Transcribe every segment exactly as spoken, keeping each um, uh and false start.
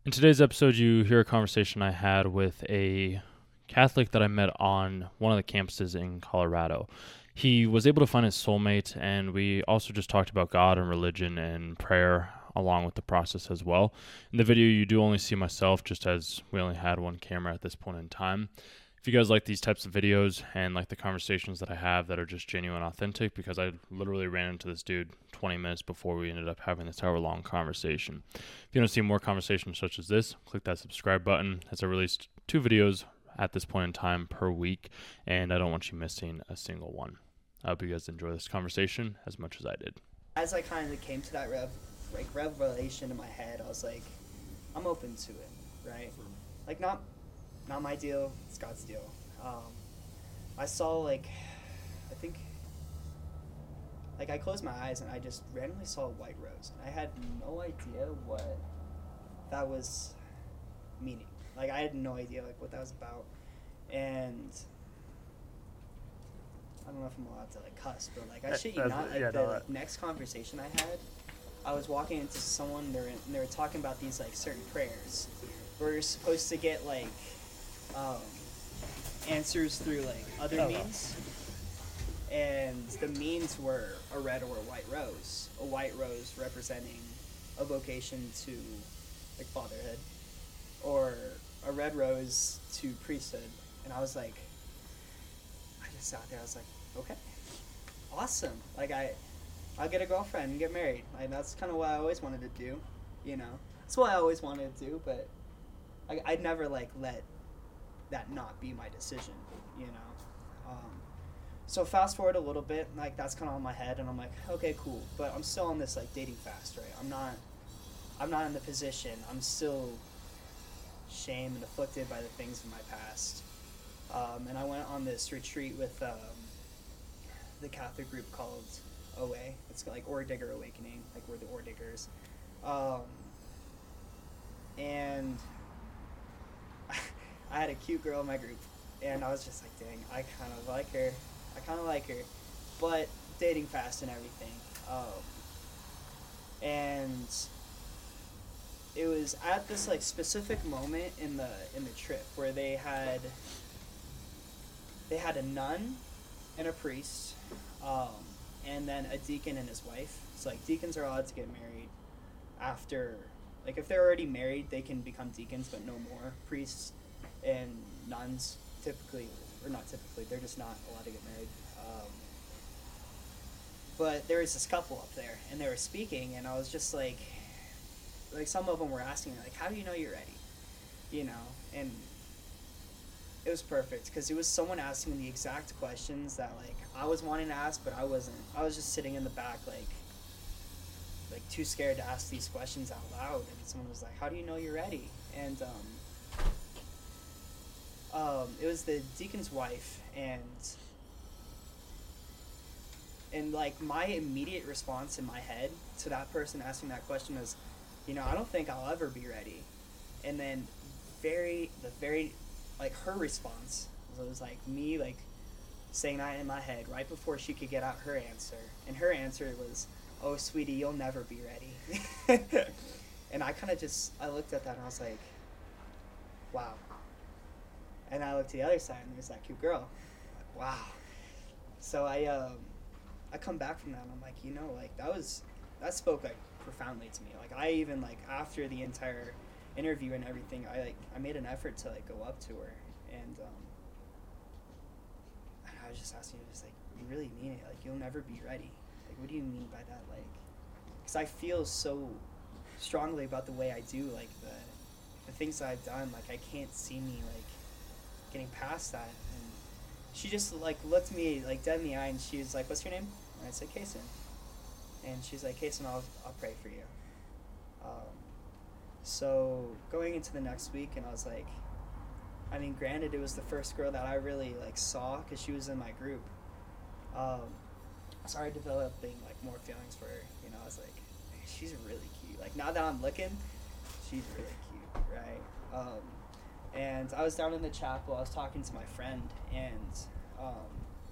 In today's episode, you hear a conversation I had with a Catholic that I met on one of the campuses in Colorado. He was able to find his soulmate, and we also just talked about God and religion and prayer along with the process as well. In the video, you do only see myself, just as we only had one camera at this point in time. If you guys like these types of videos and like the conversations that I have that are just genuine, authentic, because I literally ran into this dude twenty minutes before we ended up having this hour-long conversation. If you want to see more conversations such as this, click that subscribe button, as I released two videos at this point in time per week, and I don't want you missing a single one. I hope you guys enjoy this conversation as much as I did. As I kind of came to that rev, like revelation in my head, I was like, I'm open to it, right? Like not, not my deal. It's God's deal. Um, I saw like, I think, like I closed my eyes and I just randomly saw a white rose, and I had no idea what that was meaning. Like I had no idea like what that was about, and I don't know if I'm allowed to like cuss, but like I shit you That's- not, like yeah, the no, like, next conversation I had, I was walking into someone, they were, and they were talking about these like certain prayers where you're supposed to get like um, answers through like other Oh. means, and the means were a red or a white rose, a white rose representing a vocation to like fatherhood, or a red rose to priesthood. And I was like, I just sat there, I was like, okay, awesome. Like I, I'll get a girlfriend and get married. Like that's kind of what I always wanted to do, you know. That's what I always wanted to do, but I, I'd never like let that not be my decision, you know. Um, so fast forward a little bit, like that's kind of on my head, and I'm like, okay, cool. But I'm still on this like dating fast, right? I'm not, I'm not in the position. I'm still shamed and afflicted by the things of my past. Um, and I went on this retreat with um, the Catholic group called O A. It's like Ore Digger Awakening, like we're the Ore Diggers. Um, and I had a cute girl in my group, and I was just like, dang, I kind of like her. I kind of like her, but dating fast and everything. Um, and it was at this like specific moment in the in the trip where they had they had a nun and a priest, um, and then a deacon and his wife. So like deacons are allowed to get married after, like if they're already married, they can become deacons, but no more. Priests and nuns typically, or not typically, they're just not allowed to get married. Um, but there was this couple up there, and they were speaking, and I was just like, like some of them were asking me, like, how do you know you're ready? You know, and it was perfect because it was someone asking the exact questions that like I was wanting to ask, but I wasn't. I was just sitting in the back, like, like too scared to ask these questions out loud. And someone was like, "How do you know you're ready?" And um, um, it was the deacon's wife, and and like my immediate response in my head to that person asking that question was, you know, I don't think I'll ever be ready. And then, very the very like her response was, was like me like saying that in my head right before she could get out her answer, and her answer was, "Oh sweetie, you'll never be ready." And I kind of just I looked at that and I was like, wow. And I looked to the other side and there's that cute girl. Like, wow. So I um I come back from that and I'm like, you know, like that was that spoke like profoundly to me. Like I even like after the entire interview and everything, I like I made an effort to like go up to her, and um, I was just asking her, just like, you really mean it? Like you'll never be ready? Like what do you mean by that? Like, because I feel so strongly about the way I do, like the the things that I've done. Like I can't see me like getting past that. And she just like looked me like dead in the eye, and she was like, "What's your name?" And I said, "Kason." And she's like, "Kason, I'll I'll pray for you." Um, So going into the next week, and I was like, I mean, granted, it was the first girl that I really like saw because she was in my group. Um, I started developing like more feelings for her. You know, I was like, "Man, she's really cute." Like now that I'm looking, she's really cute, right? Um, and I was down in the chapel. I was talking to my friend, and um,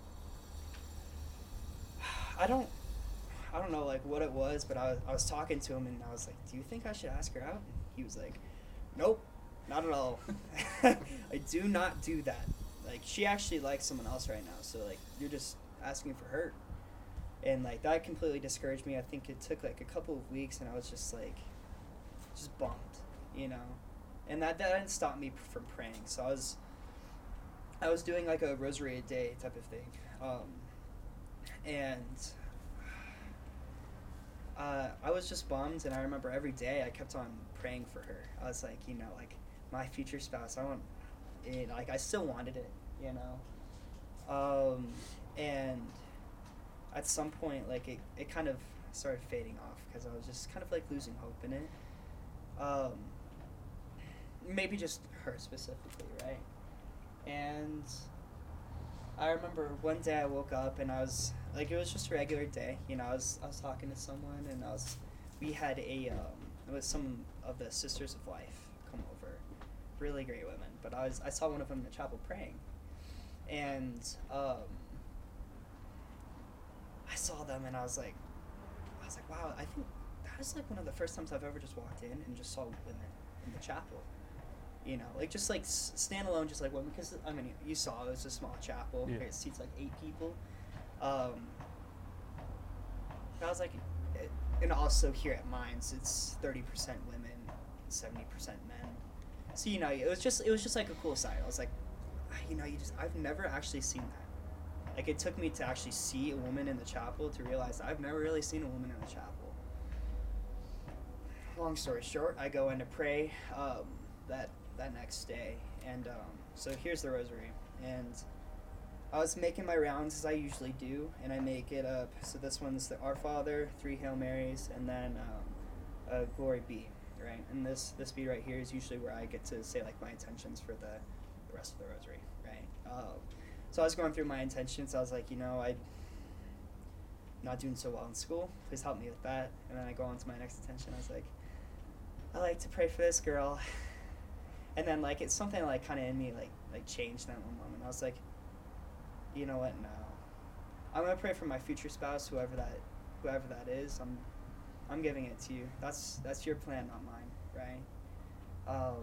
I don't, I don't know like what it was, but I was, I was talking to him, and I was like, "Do you think I should ask her out?" And he was like, Nope, not at all. I do not do that. Like, she actually likes someone else right now, so like you're just asking for her. And like that completely discouraged me. I think it took like a couple of weeks, and I was just like, just bummed, you know. And that that didn't stop me from praying. So I was, I was doing like a rosary a day type of thing, um, and uh, I was just bummed. And I remember every day I kept on praying for her. I was like, you know, like my future spouse. I want, it, like I still wanted it, you know. Um, and at some point, like it, it kind of started fading off because I was just kind of like losing hope in it. Um, maybe just her specifically, right? And I remember one day I woke up and I was like, it was just a regular day, you know. I was I was talking to someone, and I was we had a um, it was some of the Sisters of Life come over, really great women. But I was I saw one of them in the chapel praying, and um, I saw them and I was like, I was like, wow, I think that was like one of the first times I've ever just walked in and just saw women in the chapel. You know, like just like s- stand alone, just like women. Because I mean, you saw it was a small chapel. Yeah. It seats like eight people. Um, I was like, it, and also here at Mines, it's thirty percent women, seventy percent men. So you know, it was just it was just like a cool sight. I was like, you know, you just I've never actually seen that. Like it took me to actually see a woman in the chapel to realize that I've never really seen a woman in the chapel. Long story short, I go in to pray um, that that next day, and um, so here's the rosary, and I was making my rounds as I usually do, and I make it up. So this one's the Our Father, three Hail Marys, and then um, uh, Glory Be, right? And this this bead right here is usually where I get to say like my intentions for the, the rest of the rosary, right? Um, so I was going through my intentions. I was like, you know, I not doing so well in school. Please help me with that. And then I go on to my next intention. I was like, I like to pray for this girl. And then like it's something like kind of in me like like changed that one moment. I was like, you know what? No, I'm gonna pray for my future spouse, whoever that whoever that is. I'm I'm giving it to you. That's that's your plan, not mine, right? Um,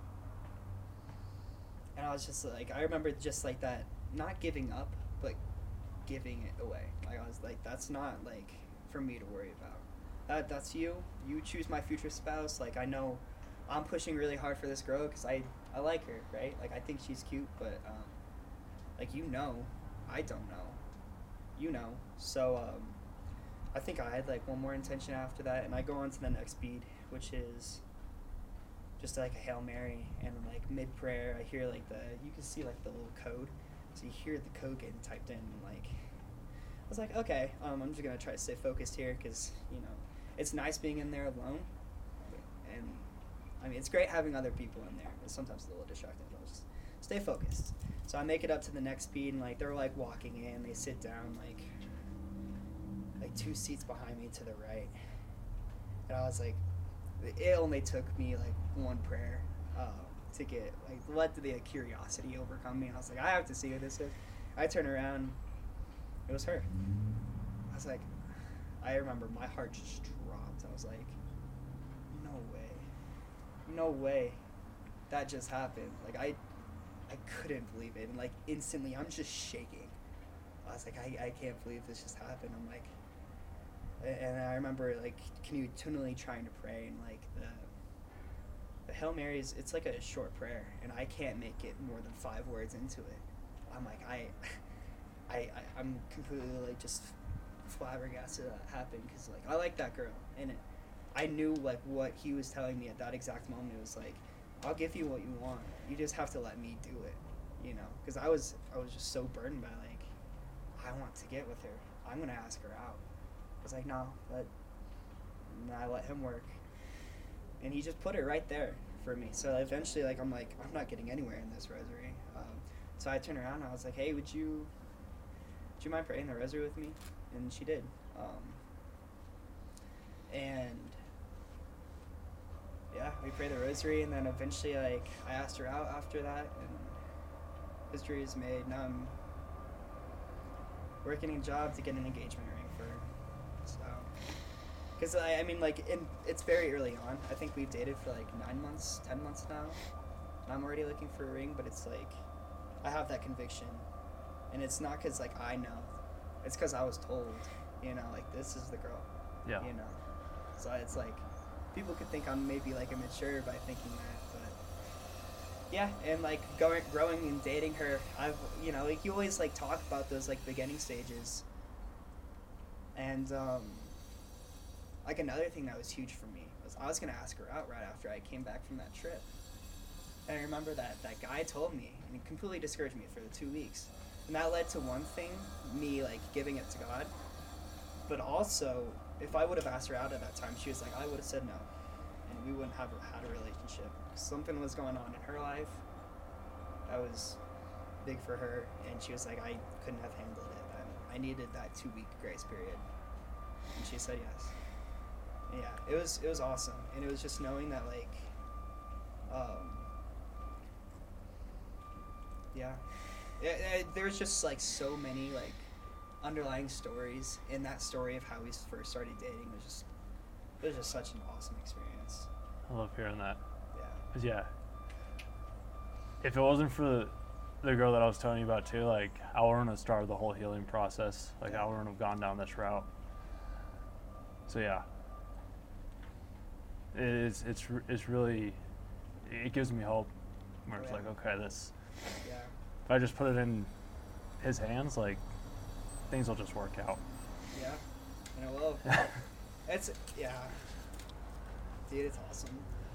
and I was just like, I remember just like that, not giving up, but giving it away. Like I was like, that's not like for me to worry about. That that's you. You choose my future spouse. Like I know. I'm pushing really hard for this girl because I, I like her, right? Like, I think she's cute, but, um, like, you know, I don't know. You know. So, um, I think I had, like, one more intention after that, and I go on to the next bead, which is just, like, a Hail Mary, and, like, mid-prayer, I hear, like, the, you can see, like, the little code, so you hear the code getting typed in, and, like, I was like, okay, um, I'm just going to try to stay focused here, because, you know, it's nice being in there alone, and I mean, it's great having other people in there. It's sometimes a little distracting, but just stay focused. So I make it up to the next bead, and like they're like walking in. They sit down like like two seats behind me to the right, and I was like, it only took me like one prayer uh, to get like let the curiosity overcome me. I was like, I have to see who this is. I turn around, it was her. I was like, I remember my heart just dropped. I was like, no way. No way that just happened. Like I I couldn't believe it, and like instantly I'm just shaking. I was like, I, I can't believe this just happened. I'm like, and I remember like continually trying to pray, and like the the Hail Marys, it's like a short prayer, and I can't make it more than five words into it. I'm like, I I, I I'm completely like just flabbergasted that happened, because like I like that girl, and it I knew like what he was telling me at that exact moment. It was like, I'll give you what you want. You just have to let me do it, you know? Because I was I was just so burdened by like, I want to get with her. I'm gonna ask her out. I was like, no, let. And I let him work, and he just put it right there for me. So eventually, like I'm like, I'm not getting anywhere in this rosary. Um, so I turned around and I was like, hey, would you, would you mind praying the rosary with me? And she did. Um, and yeah, we prayed the rosary, and then eventually, like, I asked her out after that, and history is made. Now I'm working a job to get an engagement ring for her. So Because I, I mean, like, in, it's very early on. I think we've dated for like nine months, ten months now, and I'm already looking for a ring. But it's like, I have that conviction, and it's not because like I know, it's because I was told, you know, like this is the girl. Yeah. You know, so it's like, people could think I'm maybe like immature by thinking that, but yeah, and like going, growing and dating her, I've, you know, like you always like talk about those like beginning stages, and um. Like, another thing that was huge for me was I was going to ask her out right after I came back from that trip. And I remember that that guy told me, and he completely discouraged me for the two weeks. And that led to one thing, me, like, giving it to God. But also, if I would have asked her out at that time, she was like, I would have said no. And we wouldn't have had a relationship. Something was going on in her life that was big for her. And she was like, I couldn't have handled it. And I needed that two-week grace period. And she said yes. Yeah, it was it was awesome, and it was just knowing that like, um, yeah, it, it, there's just like so many like underlying stories in that story of how we first started dating. It was just it was just such an awesome experience. I love hearing that. Yeah. 'Cause, yeah, if it wasn't for the, the girl that I was telling you about too, like I wouldn't have started the whole healing process. Like I wouldn't have gone down this route. So yeah. It's it's it's really, it gives me hope. Where it's Yeah. like, okay, this. Yeah. If I just put it in his hands, like things will just work out. Yeah. And it will. It's yeah. Dude, it's awesome.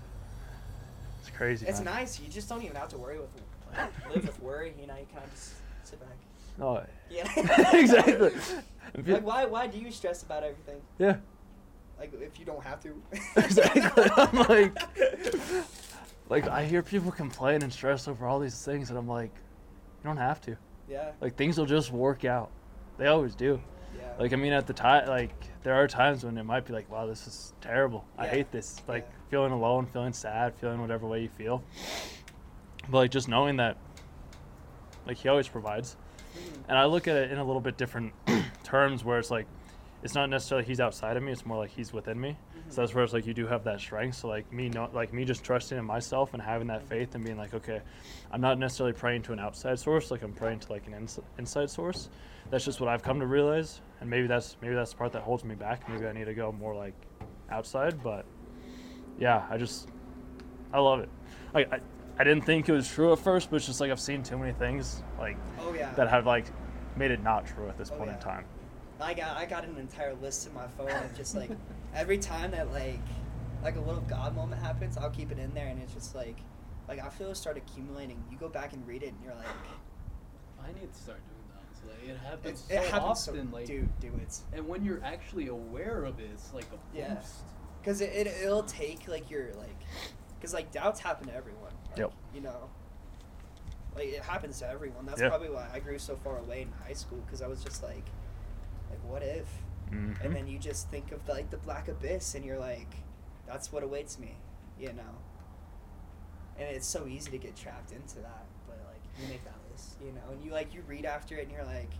It's crazy. It's man. nice. You just don't even have to worry with like, live with worry. You know, you kind of just sit back. Oh, Yeah. exactly. If you- Like, why why do you stress about everything? yeah. Like, if you don't have to. Exactly. I'm like, like I hear people complain and stress over all these things, and I'm like, you don't have to. Yeah. Like things will just work out. They always do. Yeah. Like I mean, at the time, like there are times when it might be like, wow, this is terrible. I Yeah. hate this. Like Yeah. feeling alone, feeling sad, feeling whatever way you feel. But like just knowing that, like he always provides. Mhm. And I look at it in a little bit different terms, where it's like, it's not necessarily he's outside of me. It's more like he's within me. Mhm. So that's where it's like you do have that strength. So like me, not like me, just trusting in myself and having that faith and being like, okay, I'm not necessarily praying to an outside source. Like I'm praying to like an ins- inside source. That's just what I've come to realize. And maybe that's maybe that's the part that holds me back. Maybe I need to go more like outside. But yeah, I just I love it. Like I, I didn't think it was true at first, but it's just like I've seen too many things like Oh, yeah. that have like made it not true at this Oh, point in yeah. time. I got I got an entire list in my phone of just like every time that like like a little God moment happens, I'll keep it in there, and it's just like like I feel it start accumulating. You go back and read it, and you're like, I need to start doing that. It's like, it happens it, it so happens so often, like, dude, dude, it's and when you're actually aware of it, it's like a boost. Yeah. because it, it it'll take like your like because like doubts happen to everyone. Like, Yep. You know. Like it happens to everyone. That's Yeah. probably why I grew so far away in high school, because I was just like, like what if? Mhm. And then you just think of like the black abyss, and you're like, that's what awaits me, you know. And it's so easy to get trapped into that, but like you make that list, you know, and you like you read after it, and you're like,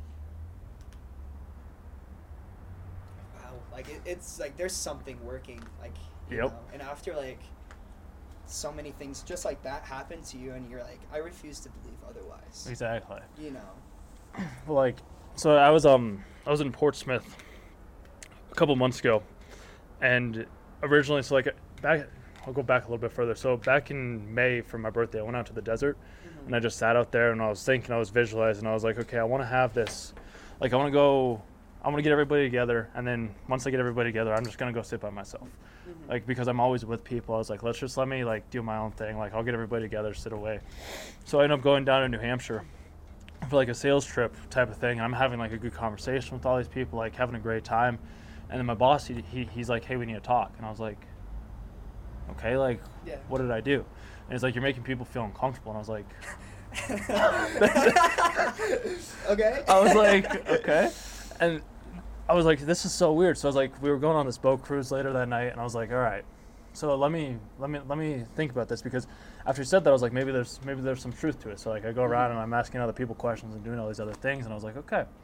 wow, like it, it's like there's something working, like you Yep. know. And after like so many things just like that happen to you, and you're like, I refuse to believe otherwise, Exactly. you know. Well, like, so I was um I was in Portsmouth a couple months ago, and originally, so like back, I'll go back a little bit further. So back in May for my birthday, I went out to the desert, Mhm. and I just sat out there and I was thinking, I was visualizing, I was like, okay, I want to have this, like I want to go, I want to get everybody together, and then once I get everybody together, I'm just gonna go sit by myself, Mhm. like because I'm always with people. I was like, let's just let me like do my own thing. Like I'll get everybody together, sit away. So I ended up going down to New Hampshire for like a sales trip type of thing. And I'm having like a good conversation with all these people, like having a great time. And then my boss, he, he he's like, hey, we need to talk. And I was like, okay, like, Yeah. what did I do? And he's like, you're making people feel uncomfortable. And I was like, Okay. I was like, okay. And I was like, this is so weird. So I was like, we were going on this boat cruise later that night, and I was like, all right, so let me let me let me think about this, because after he said that, I was like, maybe there's maybe there's some truth to it. So like I go around and I'm asking other people questions and doing all these other things, and I was like, okay,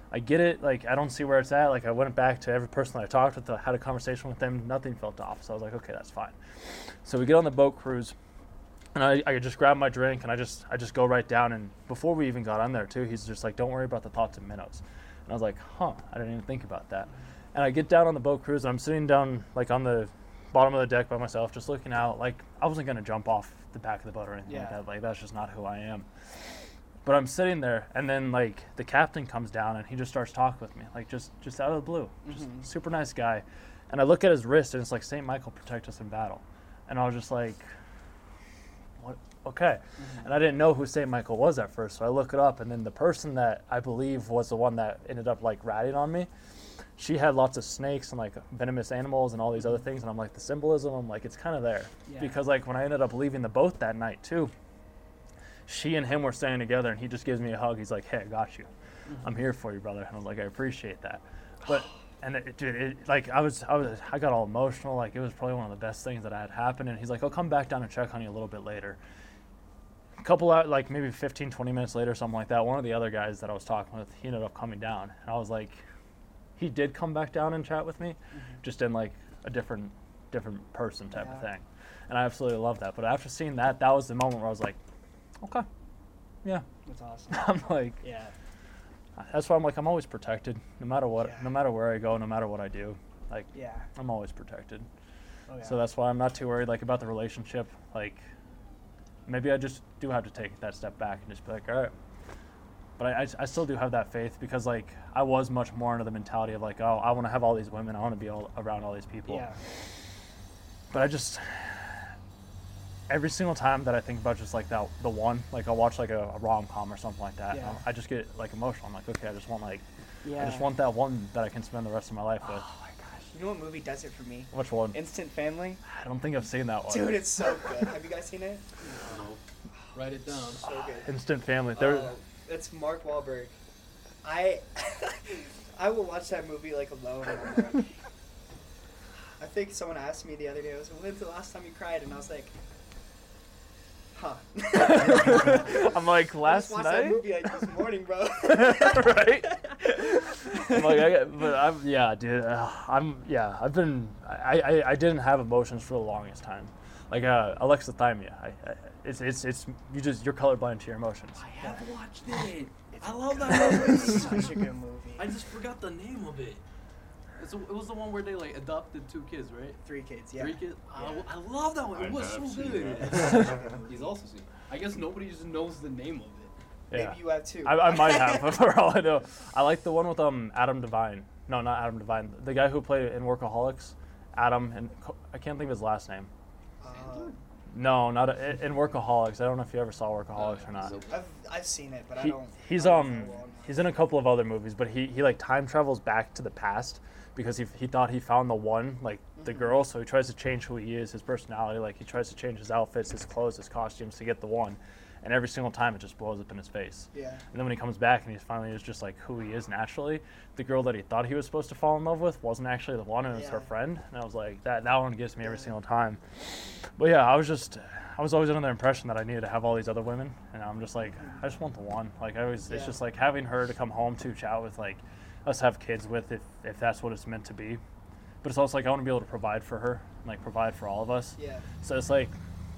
I get it. Like, I don't see where it's at. Like, I went back to every person that I talked with, I had a conversation with them. Nothing felt off. So I was like, okay, that's fine. So we get on the boat cruise, and I, I just grab my drink, and I just I just go right down. And before we even got on there, too, he's just like, don't worry about the thoughts and minnows. And I was like, huh, I didn't even think about that. And I get down on the boat cruise, and I'm sitting down, like, on the bottom of the deck by myself, just looking out. Like, I wasn't going to jump off the back of the boat or anything Yeah. like that. Like, that's just not who I am. But I'm sitting there, and then, like, the captain comes down, and he just starts talking with me, like, just, just out of the blue. Just Mhm. super nice guy. And I look at his wrist, and it's like, Saint Michael, protect us in battle. And I was just like, what? Okay. Mhm. And I didn't know who Saint Michael was at first, so I look it up, and then the person that I believe was the one that ended up, like, ratting on me, she had lots of snakes and, like, venomous animals and all these other things, and I'm like, the symbolism, I'm like, it's kind of there. Yeah. Because, like, when I ended up leaving the boat that night, too, she and him were staying together, and he just gives me a hug. He's like, hey, I got you. Mm-hmm. I'm here for you, brother. And I was like, I appreciate that. But, and it, dude, it, like, I was, I was, I got all emotional. Like, it was probably one of the best things that had happened. And he's like, I'll come back down and check on you a little bit later. A couple out, like, maybe fifteen, twenty minutes later, something like that, one of the other guys that I was talking with, he ended up coming down. And I was like, he did come back down and chat with me, Mhm. just in, like, a different, different person type of Yeah. thing. And I absolutely love that. But after seeing that, that was the moment where I was like, okay, yeah. That's awesome. I'm like, Yeah. that's why I'm like, I'm always protected, no matter what, Yeah. no matter where I go, no matter what I do. Like, Yeah. I'm always protected. Oh, yeah. So that's why I'm not too worried, like, about the relationship. Like, maybe I just do have to take that step back and just be like, all right. But I, I, I still do have that faith because, like, I was much more into the mentality of, like, oh, I want to have all these women. I want to be all around all these people. Yeah. But I just, every single time that I think about just, like, that, the one, like, I'll watch, like, a, a rom-com or something like that. Yeah. I just get, like, emotional. I'm like, okay, I just want, like, Yeah. I just want that one that I can spend the rest of my life with. Oh my gosh. You know what movie does it for me? Which one? Instant Family. I don't think I've seen that one. Dude, it's so good. Have you guys seen it? No. Write it down. So good. Instant Family. There, Oh, it's Mark Wahlberg. I I will watch that movie like alone. And I'm like, I think someone asked me the other day, I was like, when's the last time you cried? And I was like, huh. I'm like, I last just watched night? that movie like this morning, bro. Right? I'm like, I, but I'm, yeah, dude. Uh, I'm, yeah. I've been, I, I, I didn't have emotions for the longest time. Like uh, alexithymia. I, I, it's, it's, it's. You just, you're colorblind to your emotions. I have watched it. I love that movie. It's such a good movie. I just forgot the name of it. It's a, it was the one where they like adopted two kids, right? Three kids, yeah. Three kids. I, Yeah. I love that one. It I was so have seen good. that. He's also seen. I guess nobody just knows the name of it. Yeah. Maybe you have two. I, I might have, but for all I know, I like the one with um Adam Devine. No, not Adam Devine. The guy who played in Workaholics, Adam, and Co- I can't think of his last name. Uh, No, not a, in Workaholics. I don't know if you ever saw Workaholics or not. I've, I've seen it, but I He, don't. he's I don't um know very well. he's in a couple of other movies, but he, he like time travels back to the past because he he thought he found the one, like the Mhm. girl. So he tries to change who he is, his personality. Like he tries to change his outfits, his clothes, his costumes to get the one. And every single time it just blows up in his face. Yeah. And then when he comes back and he finally is just like who he is naturally, the girl that he thought he was supposed to fall in love with wasn't actually the one, and it was her Yeah. friend. And I was like, that that one gets me every single time. But yeah, I was just, I was always under the impression that I needed to have all these other women, and I'm just like, I just want the one. Like I was, it's Yeah. just like having her to come home to chat with, like us have kids with, if if that's what it's meant to be. But it's also like I want to be able to provide for her, and, like provide for all of us. Yeah. So it's like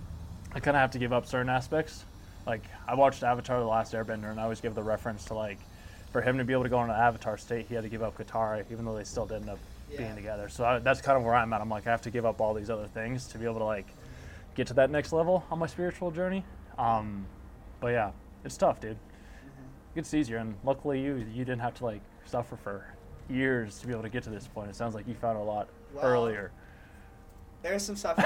I kind of have to give up certain aspects. Like I watched Avatar: The Last Airbender, and I always give the reference to like, for him to be able to go on an Avatar state, he had to give up Katara, even though they still did end up Yeah. being together. So I, that's kind of where I'm at. I'm like, I have to give up all these other things to be able to like get to that next level on my spiritual journey. Um, but yeah, it's tough, dude. Mhm. It gets easier, and luckily you you didn't have to like suffer for years to be able to get to this point. It sounds like you found a lot Wow. earlier. There's some stuff.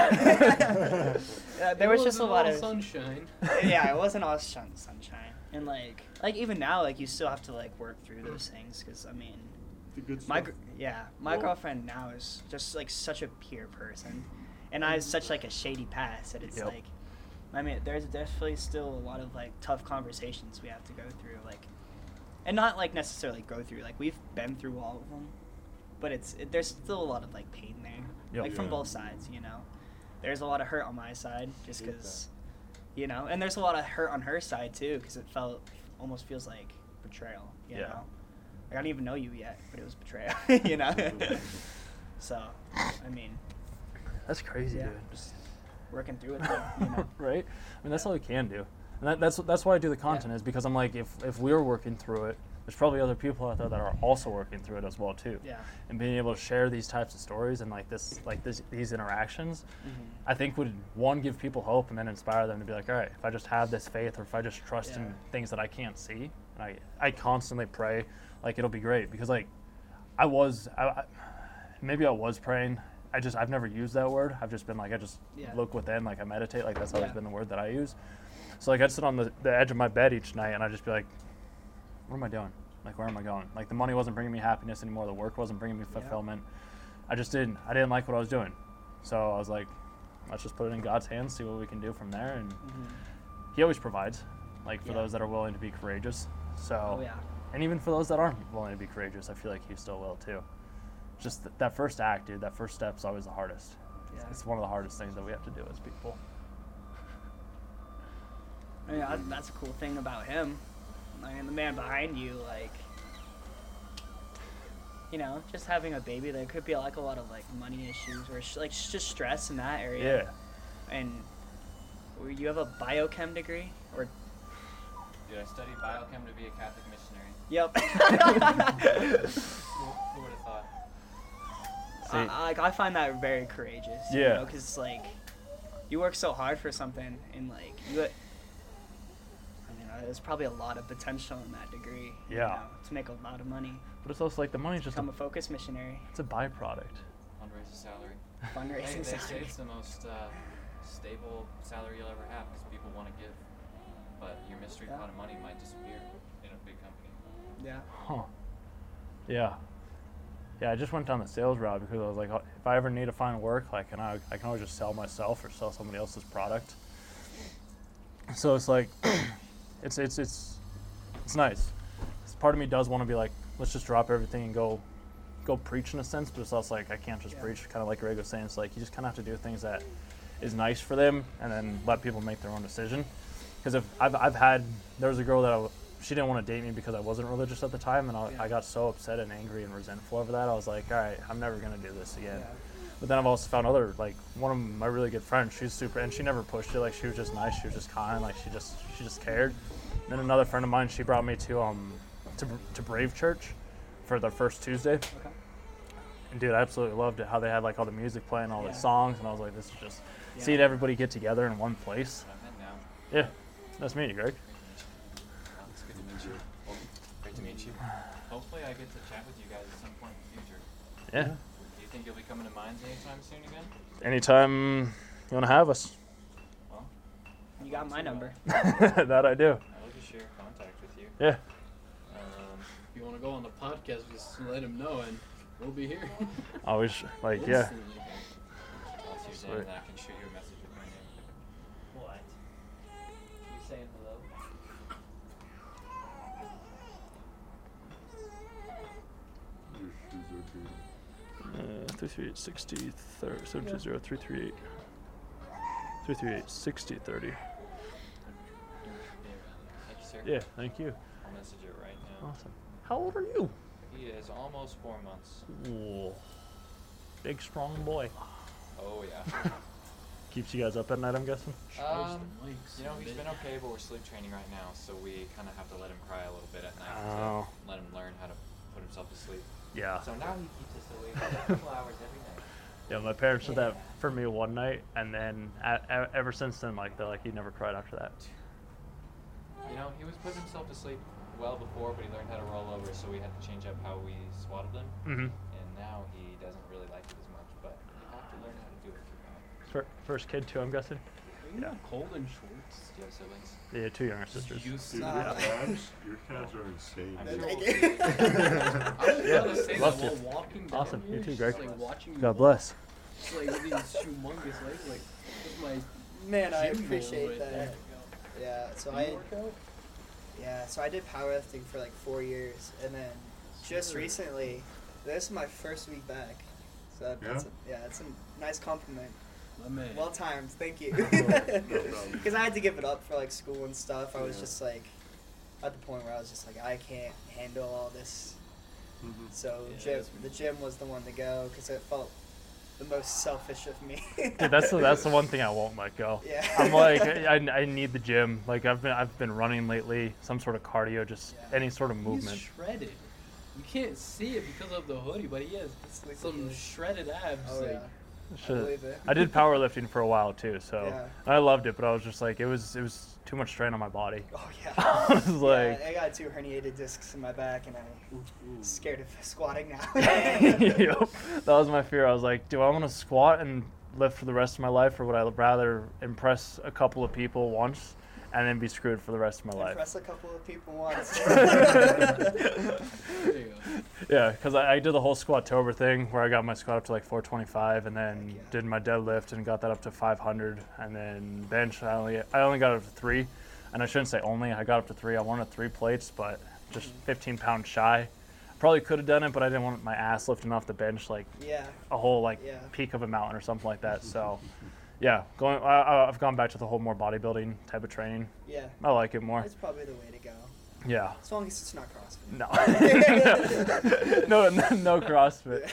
yeah, there It was just a wasn't lot all of. sunshine. yeah, it wasn't all sun- sunshine, and like, like even now, like you still have to like work through those things, because I mean, The good my stuff. gr- yeah, my Well- girlfriend now is just like such a pure person, and I have such like a shady past that it's Yep. like, I mean, there's definitely still a lot of like tough conversations we have to go through, like, and not like necessarily go through, like we've been through all of them, but it's it, there's still a lot of like pain there, Yep. like from Yeah. both sides, you know. There's a lot of hurt on my side just Get because, you know, and there's a lot of hurt on her side too, because it felt almost feels like betrayal, you Yeah. know. I don't even know you yet, but it was betrayal, you know. So, I mean, That's crazy, Yeah. dude. Just working through it, though, you know. right? I mean, that's all we can do. And that, that's that's why I do the content is because I'm like, if if we're working through it, there's probably other people out there that are also working through it as well too. Yeah. And being able to share these types of stories and like this, like this, these interactions, Mm-hmm. I think would one give people hope and then inspire them to be like, all right, if I just have this faith or if I just trust Yeah. in things that I can't see, and I I constantly pray, like it'll be great because like I was, I, I, maybe I was praying. I just I've never used that word. I've just been like I just Yeah. look within, like I meditate, like that's always Yeah. been the word that I use. So like I'd sit on the, the edge of my bed each night and I'd just be like, what am I doing? Like where am I going? Like the money wasn't bringing me happiness anymore. The work wasn't bringing me Yeah. fulfillment. I just didn't. I didn't like what I was doing. So I was like, let's just put it in God's hands, see what we can do from there. And Mm-hmm. He always provides, like for Yeah. those that are willing to be courageous. So Oh, yeah. and even for those that aren't willing to be courageous, I feel like He still will too. Just th- that first act, dude. That first step's always the hardest. Yeah. It's one of the hardest things that we have to do as people. I mean, that- that's a cool thing about him. I mean, the man behind you, like, you know, just having a baby, there could be like a lot of like money issues or sh- like sh- just stress in that area. Yeah. And or you have a biochem degree, or Dude, I studied biochem to be a Catholic missionary. yep. Who, who would have thought? See- I, I, like I find that very courageous. Yeah. You know, because like you work so hard for something, and like you. I mean, uh, there's probably a lot of potential in that degree. you Yeah. know, to make a lot of money. But it's also like the money's just a, Become a focus missionary. it's a byproduct. Fundraise a salary. Hey, Fundraising they say salary. it's the most uh, stable salary you'll ever have because people want to give. But your mystery Yeah. pot of money might disappear in a big company. Yeah. Huh. Yeah. Yeah, I just went down the sales route because I was like, if I ever need to find work, like, can I, I can always just sell myself or sell somebody else's product. So it's like, it's it's it's it's nice. It's, part of me does want to be like, let's just drop everything and go, go preach in a sense. But it's also like I can't just Yeah. preach. Kind of like Greg was saying, it's like you just kind of have to do things that is nice for them, and then let people make their own decision. Because if I've I've had there was a girl that I, w- she didn't want to date me because I wasn't religious at the time, and I, Yeah. I got so upset and angry and resentful over that. I was like, all right, I'm never gonna do this again. Yeah. But then I've also found other, like one of my really good friends. She's super, and she never pushed it. Like she was just nice. She was just kind. Like she just she just cared. And then another friend of mine, she brought me to um to to Brave Church for their first Tuesday. Okay. And dude, I absolutely loved it. How they had like all the music playing, all Yeah. the songs, and I was like, this is just Yeah. seeing everybody get together in one place. But I'm heading now. Yeah, nice meeting you, Greg. Well, it's good to meet you. Well, great to meet you. Hopefully I get to chat with you guys at some point in the future. Yeah. Do you think you'll be coming to Mines anytime soon again? Anytime you want to have us, Well, You got my number. that I do. I'll just share contact with you. Yeah. Um, If you want to go on the podcast, just let him know, and we'll be here. Always like yeah. Instantly. toss yours in Sweet. and I can shoot you a message with my name. What? You saying hello? Uh, three three eight sixty thirty seven two zero three three eight three three eight sixty thirty. Thank you, sir. Yeah, thank you. I'll message it right now. Awesome. How old are you? He is almost four months. Ooh. Big strong boy. Oh yeah. Keeps you guys up at night, I'm guessing. um, the mics you know a he's bit. been okay, but we're sleep training right now, so we kind of have to let him cry a little bit at night Oh. to let him learn how to put himself to sleep. Yeah. So now he keeps us awake for a couple hours every night. Yeah, my parents did that for me one night, and then a- a- ever since then, like they're like he never cried after that. You know, he was putting himself to sleep well before, but he learned how to roll over, so we had to change up how we swaddled him. Mm-hmm. And now he doesn't really like it as much, but you have to learn how to do it through time. Fir- first kid too, I'm guessing. Are you Yeah. cold and shorts? Do you have siblings? Yeah, two younger sisters. You Dude, Nah. your cats, your cats are insane. I'm dude. sure Thank we'll you. I was Yeah, gonna say love that to. while walking down Awesome. here, You too, just, Greg. Like watching you God walk, bless. just, like with these humongous legs, like with my Man, I gym appreciate right that. there. Yeah, so Do I you work out? yeah, so I did powerlifting for like four years, and then just Sure. recently, this is my first week back. So that, Yeah? that's a, yeah, it's a nice compliment. My man. Well timed, thank you. problem. Because I had to give it up for like school and stuff. I was Yeah. just like at the point where I was just like I can't handle all this Mhm. So Yeah, gym, that's the gym was the one to go because it felt the most selfish of me. Dude, that's the, that's the one thing I won't let go. Yeah. I'm like, I, I need the gym. Like I've been I've been running lately, some sort of cardio, just Yeah. any sort of movement. He's shredded. You can't see it because of the hoodie, but he has Sleepy some hoodie. shredded abs. Oh like, yeah. I Shit. believe it. I did powerlifting for a while too, so Yeah. and I loved it, but I was just like, it was it was too much strain on my body. Oh yeah. I was like, yeah, I got two herniated discs in my back, and I'm ooh, ooh. scared of squatting now. Yep. That was my fear. I was like, do I want to squat and live for the rest of my life, or would I rather impress a couple of people once and then be screwed for the rest of my life? Impress a couple of people once. There you go. Yeah, because I, I did the whole Squattober thing where I got my squat up to like four twenty-five, and then Heck yeah. did my deadlift and got that up to five hundred, and then bench I only I only got up to three, and I shouldn't say only, I got up to three. I wanted three plates, but just Mhm. fifteen pounds shy. Probably could have done it, but I didn't want my ass lifting off the bench like yeah. a whole like Yeah. peak of a mountain or something like that. So, yeah, going I, I- I've gone back to the whole more bodybuilding type of training. Yeah. I like it more. It's probably the way to go. Yeah. As long as it's not CrossFit. No. no, no, no CrossFit.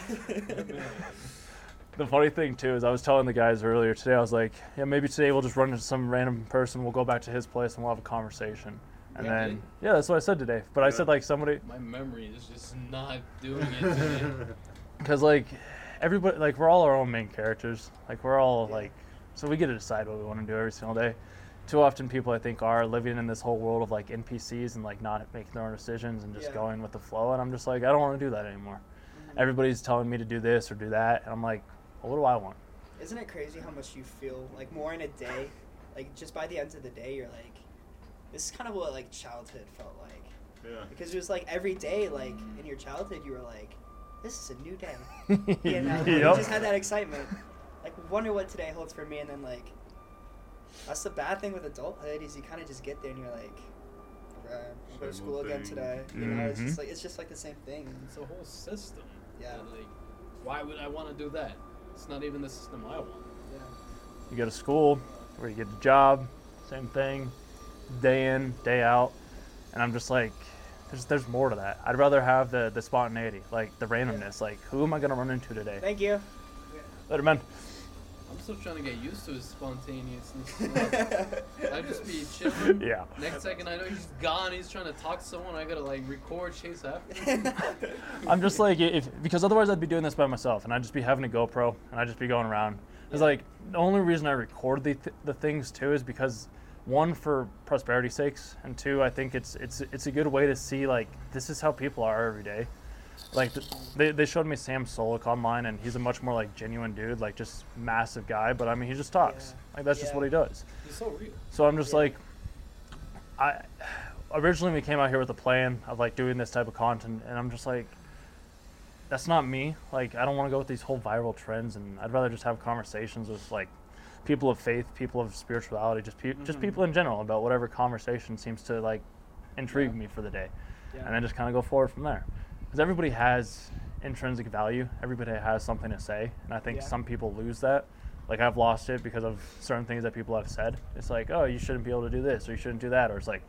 The funny thing too is I was telling the guys earlier today, I was like, yeah, maybe today we'll just run into some random person, we'll go back to his place and we'll have a conversation. And Yeah, then, dude. yeah, that's what I said today. But I said like somebody, My memory is just not doing it today. because like everybody, like we're all our own main characters. Like we're all Yeah. like, so we get to decide what we want to do every single day. Too often people I think are living in this whole world of like N P Cs and like not making their own decisions and just Yeah. going with the flow. And I'm just like, I don't want to do that anymore. Mhm. Everybody's telling me to do this or do that. And I'm like, well, what do I want? Isn't it crazy how much you feel like more in a day? Like just by the end of the day, you're like, this is kind of what like childhood felt like. Yeah. Because it was like every day, like in your childhood, you were like, this is a new day. You know, like, you Yep. just had that excitement. Like, wonder what today holds for me, and then like, that's the bad thing with adulthood is you kind of just get there and you're like, right, I'll go to Same school old again thing. today. You know, it's Mhm. just like it's just like the same thing. It's a whole system. Yeah. that, like, why would I want to do that? It's not even the system I want. Yeah. You go to school where you get a job, same thing, day in, day out. And I'm just like, there's there's more to that. I'd rather have the, the spontaneity, like the randomness. Like, who am I going to run into today? Thank you. Later, man. I'm still trying to get used to his spontaneousness. I just be chilling. Yeah. Next second, I know he's gone. He's trying to talk to someone. I gotta like record, chase after him. I'm just like, if because otherwise I'd be doing this by myself, and I'd just be having a GoPro, and I'd just be going around. It's Yeah. like the only reason I record the th- the things too is because one, for prosperity's sakes, and two, I think it's it's it's a good way to see like this is how people are every day. Like th- they they showed me Sam Solik online, and he's a much more like genuine dude, like just massive guy. But I mean, he just talks. Yeah. Like that's just Yeah. what he does. He's so real. So I'm just Yeah. like, I originally we came out here with a plan of like doing this type of content, and I'm just like, that's not me. Like I don't want to go with these whole viral trends, and I'd rather just have conversations with like people of faith, people of spirituality, just pe- just Mhm. people in general about whatever conversation seems to like intrigue Yeah. me for the day, Yeah. and then just kind of go forward from there. Because everybody has intrinsic value, everybody has something to say, and I think Yeah. some people lose that. Like I've lost it because of certain things that people have said. It's like, oh, you shouldn't be able to do this, or you shouldn't do that, or it's like,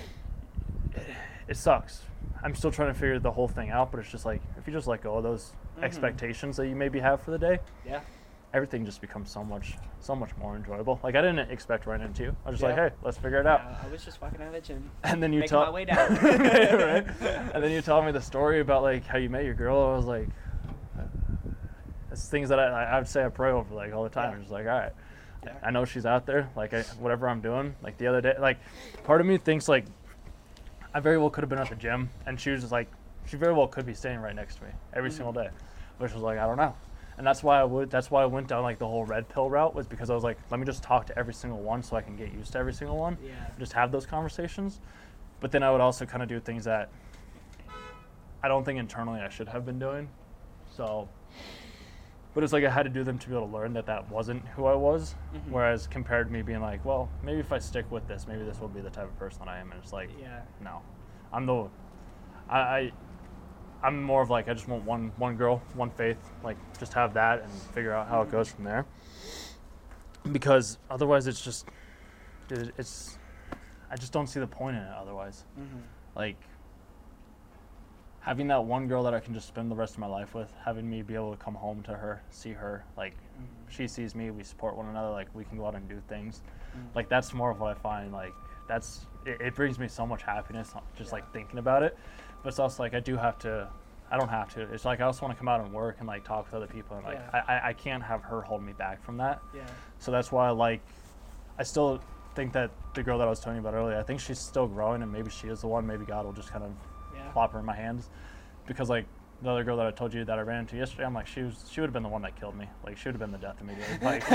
it, it sucks. I'm still trying to figure the whole thing out, but it's just like if you just let go of those Mhm. expectations that you maybe have for the day, Yeah. everything just becomes so much, so much more enjoyable. Like I didn't expect running into you. I was just like, Yeah. hey, let's figure it out. Uh, I was just walking out of the gym. And then you Making tell my way down. right? And then you tell me the story about like how you met your girl. I was like, it's things that I, I would say I pray over like all the time. Yeah. I'm just like, all right, Yeah. I know she's out there. Like I, whatever I'm doing. Like the other day, like part of me thinks like I very well could have been at the gym, and she was just like, she very well could be staying right next to me every Mhm. single day, which was like, I don't know. And that's why I would. That's why I went down like the whole red pill route, was because I was like, let me just talk to every single one so I can get used to every single one. Yeah. Just have those conversations. But then I would also kind of do things that I don't think internally I should have been doing. So, but it's like I had to do them to be able to learn that that wasn't who I was. Mhm. Whereas compared to me being like, well, maybe if I stick with this, maybe this will be the type of person that I am. And it's like, Yeah. no, I'm the, I, I, I'm more of like I just want one one girl, one faith, like just have that and figure out how it goes from there. Because otherwise, it's just, dude, it's, I just don't see the point in it. Otherwise, Mm-hmm. like, having that one girl that I can just spend the rest of my life with, having me be able to come home to her, see her, like she sees me, we support one another, like we can go out and do things. Mm. Like that's more of what I find, like that's, it, it brings me so much happiness just Yeah. like thinking about it. But it's also like I do have to, I don't have to. It's like I also want to come out and work and like talk with other people, and like Yeah. I, I, I can't have her hold me back from that. Yeah. So that's why I like, I still think that the girl that I was telling you about earlier, I think she's still growing, and maybe she is the one. Maybe God will just kind of Yeah. plop her in my hands, because like the other girl that I told you that I ran into yesterday, I'm like she was she would have been the one that killed me. Like she would have been the death immediately. Like,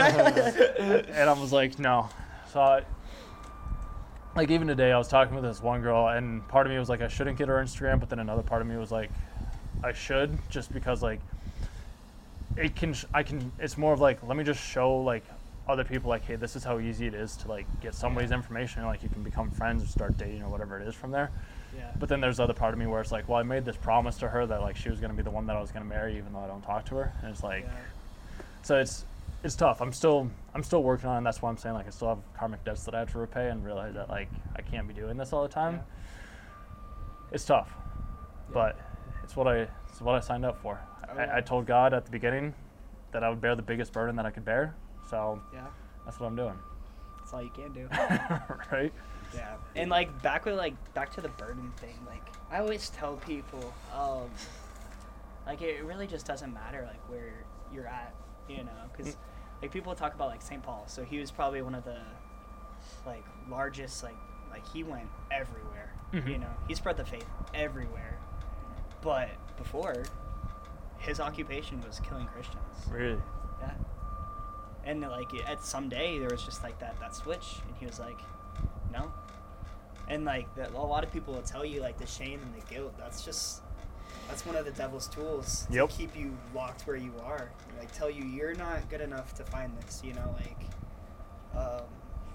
and I was like no. So I, like even today I was talking with this one girl, and part of me was like I shouldn't get her Instagram, but then another part of me was like I should, just because like it can sh- I can it's more of like let me just show like other people like, hey, this is how easy it is to like get somebody's information, and like you can become friends or start dating or whatever it is from there. Yeah. But then there's the other part of me where it's like, well, I made this promise to her that like she was gonna be the one that I was gonna marry, even though I don't talk to her. And it's like, Yeah. so it's it's tough. I'm still I'm still working on it. And that's why I'm saying like I still have karmic debts that I have to repay, and realize that like I can't be doing this all the time. Yeah. It's tough, Yeah. but it's what I it's what I signed up for. Oh, I, I told God at the beginning that I would bear the biggest burden that I could bear. So Yeah. that's what I'm doing. That's all you can do. Right? Yeah. And like back with like back to the burden thing, like I always tell people, um, like it really just doesn't matter like where you're at, you know, because like people talk about like Saint Paul, so he was probably one of the like largest like like he went everywhere, Mhm. you know, he spread the faith everywhere, but before his occupation was killing Christians. Really? Yeah. And like at some day there was just like that that switch, and he was like, no. And like the, a lot of people will tell you like the shame and the guilt. That's just that's one of the devil's tools to Yep. keep you locked where you are. Like tell you you're not good enough to find this. You know, like. Um,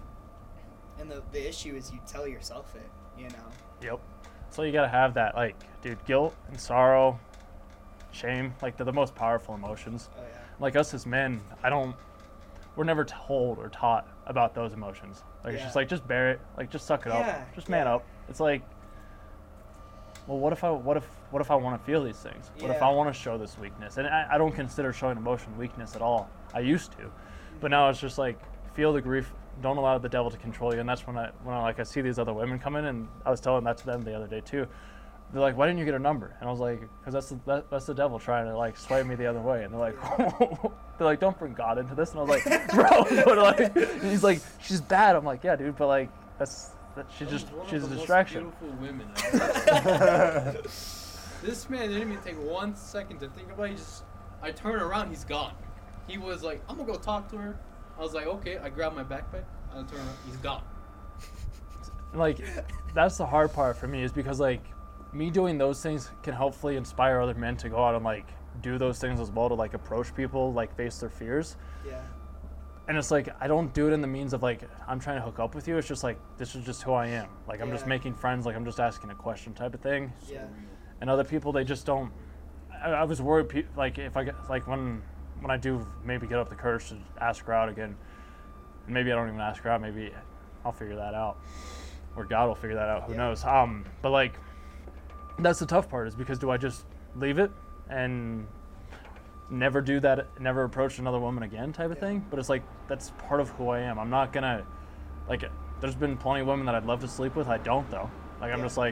and the the issue is you tell yourself it. You know. Yep. So you gotta have that, like, dude, guilt and sorrow, shame, like they're the most powerful emotions. Oh yeah. Like us as men, I don't, we're never told or taught about those emotions. Like it's Yeah. just like, just bear it, like just suck it Yeah, up, just man yeah. up. It's like, well, what if I, what if, what if I want to feel these things? What if Yeah. I want to show this weakness? And I, I don't consider showing emotion weakness at all. I used to, but now it's just like, feel the grief. Don't allow the devil to control you. And that's when I, when I like, I see these other women come in, and I was telling that to them the other day too. They're like, why didn't you get a number? And I was like, because that's the, that, that's the devil trying to like sway me the other way. And they're like, they're like, don't bring God into this. And I was like, bro, but like, he's like, she's bad. I'm like, yeah, dude, but like, that's that she's That just was one she's of a the distraction. Most beautiful women. I've ever seen. This man didn't even take one second to think about it. He just, I turn around, he's gone. He was like, I'm gonna go talk to her. I was like, okay. I grabbed my backpack. I turn around, he's gone. Like, that's the hard part for me, is because like, me doing those things can hopefully inspire other men to go out and like do those things as well, to like approach people, like face their fears. Yeah. And it's like, I don't do it in the means of like, I'm trying to hook up with you. It's just like, this is just who I am. Like, I'm just Yeah. making friends. Like, I'm just asking a question type of thing. Yeah. And other people, they just don't. I, I was worried, pe- like, if I get, like, when when I do maybe get up the courage to ask her out again, and maybe I don't even ask her out, maybe I'll figure that out. Or God will figure that out, who Yeah. knows. Um, But like, that's the tough part, is because do I just leave it and never do that, never approach another woman again type of Yeah. thing? But it's like, that's part of who I am. I'm not gonna, like, there's been plenty of women that I'd love to sleep with. I don't, though. Like, I'm Yeah. just like,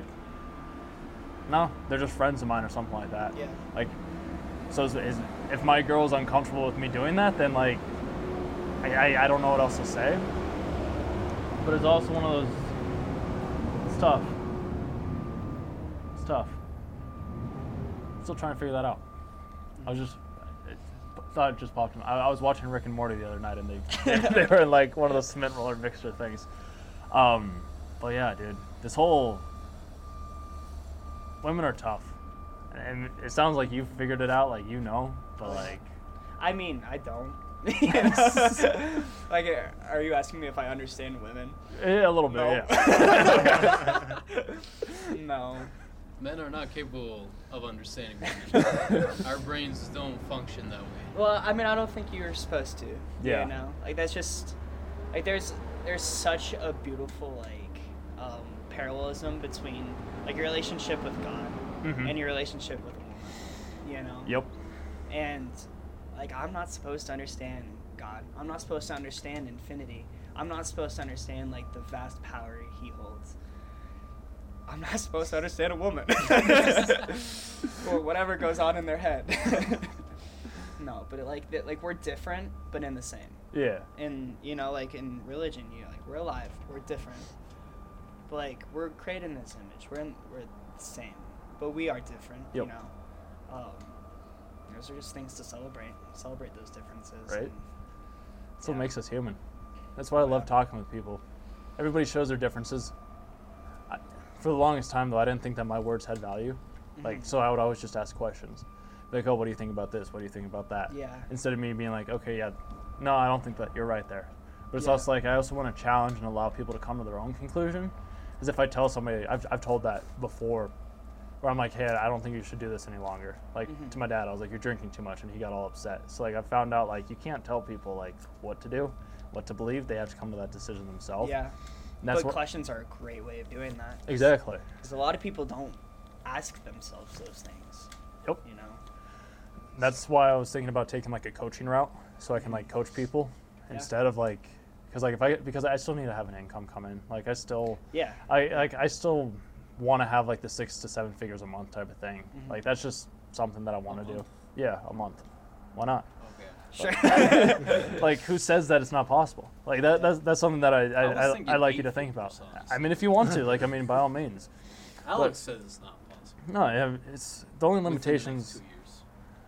no, they're just friends of mine or something like that. Yeah. Like, so is, is, if my girl's uncomfortable with me doing that, then like, I, I, I don't know what else to say. But it's also one of those, it's tough. It's tough. Still trying to figure that out. I was just, it, thought it just popped in. I, I was watching Rick and Morty the other night, and they, they were in like one of those cement roller mixture things. Um, but yeah, dude, this whole, women are tough. And it sounds like you've figured it out, like you know, but like, I mean, I don't. You know? Like, are you asking me if I understand women? eh, a little bit, No. yeah. No. Men are not capable of understanding women. Our brains don't function that way. Well, I mean, I don't think you're supposed to. Yeah. You know, like that's just like there's there's such a beautiful like um, parallelism between like your relationship with God Mhm. and your relationship with a woman. You know. Yep. And like I'm not supposed to understand God. I'm not supposed to understand infinity. I'm not supposed to understand like the vast power he holds. I'm not supposed to understand a woman. Or whatever goes on in their head. No, but it, like that, like we're different, but in the same. Yeah. And you know, like in religion, you know, like we're alive, we're different, but like we're created in this image. We're in, we're the same, but we are different. Yep. You know, um, those are just things to celebrate. Celebrate those differences. Right. and- That's what yeah. makes us human. That's why I love Yeah. talking with people. Everybody shows their differences. I, for the longest time, though, I didn't think that my words had value. Like, Mhm. so I would always just ask questions. Like, oh, what do you think about this? What do you think about that? Yeah. Instead of me being like, okay, yeah, no, I don't think that you're right there. But it's Yeah. also like, I also want to challenge and allow people to come to their own conclusion. As if I tell somebody, I've, I've told that before, where I'm like, hey, I don't think you should do this any longer. Like, Mhm. to my dad, I was like, you're drinking too much, and he got all upset. So, like, I found out, like, you can't tell people, like, what to do, what to believe. They have to come to that decision themselves. Yeah. And that's But what, questions are a great way of doing that. exactly. Because a lot of people don't ask themselves those things. Yep. You know. That's why I was thinking about taking, like, a coaching route, so I can, like, coach people Yeah. instead of, like, because, like, if I, because I still need to have an income come in. Like, I still, Yeah. I, like, I still want to have, like, the six to seven figures a month type of thing. Mhm. Like, that's just something that I want A to do. month? Yeah, a month. Why not? Okay. Sure. Like, who says that it's not possible? Like, that, that's, that's something that I, I, I was I, thinking I like you eight to think figures, about. honestly. I mean, if you want to, like, I mean, by all means. Alex says it's not possible. No, yeah, it's the only Within the next limitations. two years.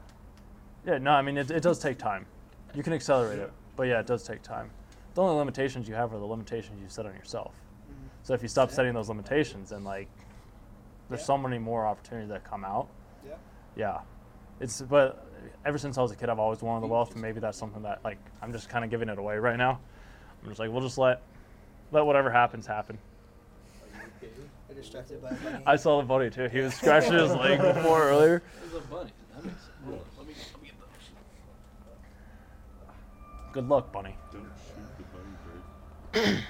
Yeah, no, I mean, it, it does take time. You can accelerate it, but yeah, it does take time. The only limitations you have are the limitations you set on yourself. Mhm. So if you stop Yeah. setting those limitations, then, like, there's Yeah. so many more opportunities that come out. Yeah. Yeah. It's, but ever since I was a kid, I've always wanted the wealth, and maybe that's something that, like, I'm just kind of giving it away right now. I'm just like, we'll just let, let whatever happens happen. Are you okay? I'm distracted by money. I saw the bunny too. He was scratching his leg before earlier. There's a bunny. That makes sense. Hold on. Let me, let me get the. Good luck, bunny. Don't shoot the bunny bird.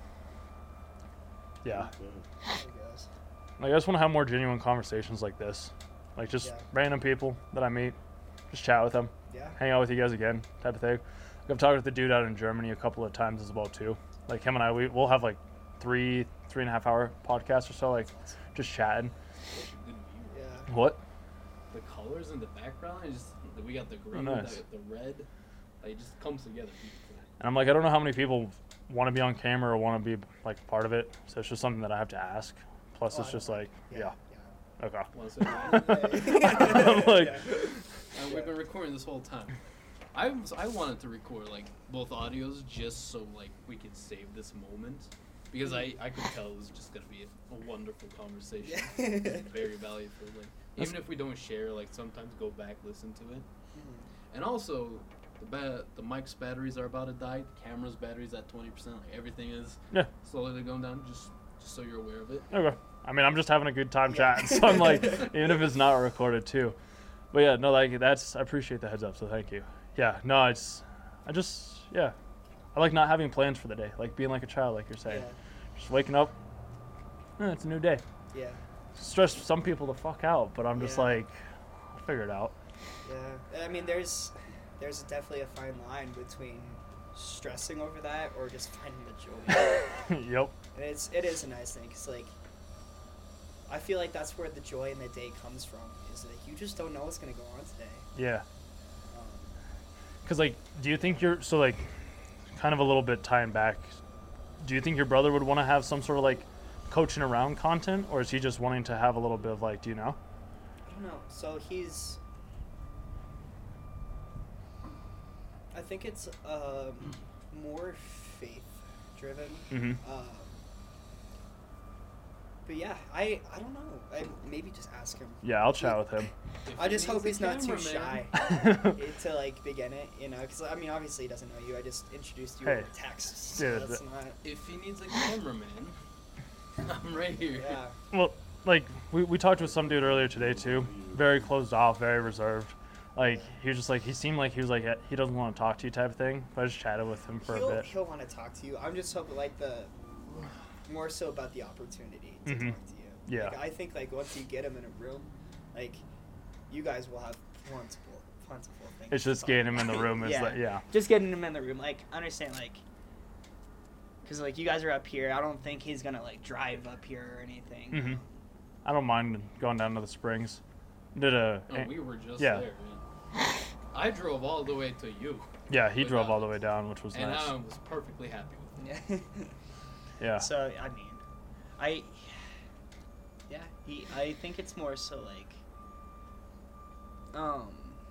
Yeah. Good. There it goes. Like, I just want to have more genuine conversations like this. Like, just Yeah. random people that I meet, just chat with them, Yeah. hang out with you guys again, type of thing. Like, I've talked with the dude out in Germany a couple of times as well too. Like, him and I, we we'll have like three, three and a half hour podcasts or so, like just chatting. Such a good view. Yeah. What? The colors in the background, it just we got the green, nice. the, the red, like it just comes together beautifully. And I'm like, I don't know how many people want to be on camera or want to be like part of it. So it's just something that I have to ask. Plus, Oh, it's I just know. like, yeah, okay. Once in a I'm like, And we've been recording this whole time. I was, I wanted to record like both audios just so like we could save this moment because I, I could tell it was just gonna be a, a wonderful conversation. Yeah. Very valuable. Like That's- even if we don't share, like sometimes go back listen to it. Mhm. And also the ba- the mic's batteries are about to die. The camera's batteries at twenty percent. Like everything is yeah, slowly going down. Just just so you're aware of it. okay. I mean, I'm just having a good time Yeah. chatting. So I'm like, even if it's not recorded too. But yeah, no, like that's, I appreciate the heads up. So thank you. Yeah, no, it's, I just, yeah. I like not having plans for the day. Like being like a child, like you're saying. Yeah. Just waking up, eh, it's a new day. Yeah. Stress some people the fuck out, but I'm just Yeah. like, I'll figure it out. Yeah. I mean, there's there's definitely a fine line between stressing over that or just finding the joy. Yep. And it's it is a nice thing because like I feel like that's where the joy in the day comes from. Is that you just don't know what's gonna go on today. Yeah. Um, Cause like, do you think you're so like, kind of a little bit tying back? Do you think your brother would want to have some sort of like coaching around content, or is he just wanting to have a little bit of like, do you know? I don't know. So he's. I think it's um, more faith driven. Mm-hmm. Um, but yeah, I I don't know. I maybe just ask him. Yeah, I'll chat with him. If I he just needs hope a he's not too cameraman- shy to like begin it, you know. Because I mean, obviously he doesn't know you. I just introduced you Hey. over text. So Dude, that's th- not. If he needs a cameraman, I'm right here. Yeah. Well, like we, we talked with some dude earlier today too. Very closed off, very reserved. Like he was just like he seemed like he was like he doesn't want to talk to you type of thing. But I just chatted with him for he'll, a bit. He'll want to talk to you. I'm just hoping like the more so about the opportunity to Mhm. talk to you. Yeah. Like, I think like once you get him in a room, Like, you guys will have plentiful, plentiful things. It's to just talk getting him in the about. room is yeah. like, yeah. Just getting him in the room. Like, understand, like, because, like, you guys are up here. I don't think he's going to, like, drive up here or anything. hmm I don't mind going down to the Springs. Did a No, we were just yeah. there, man. I drove all the way to you, yeah, he drove without- all the way down, which was and nice. I was perfectly happy with it. Yeah. Yeah. So, I mean, I, yeah, he, I think it's more so, like, um,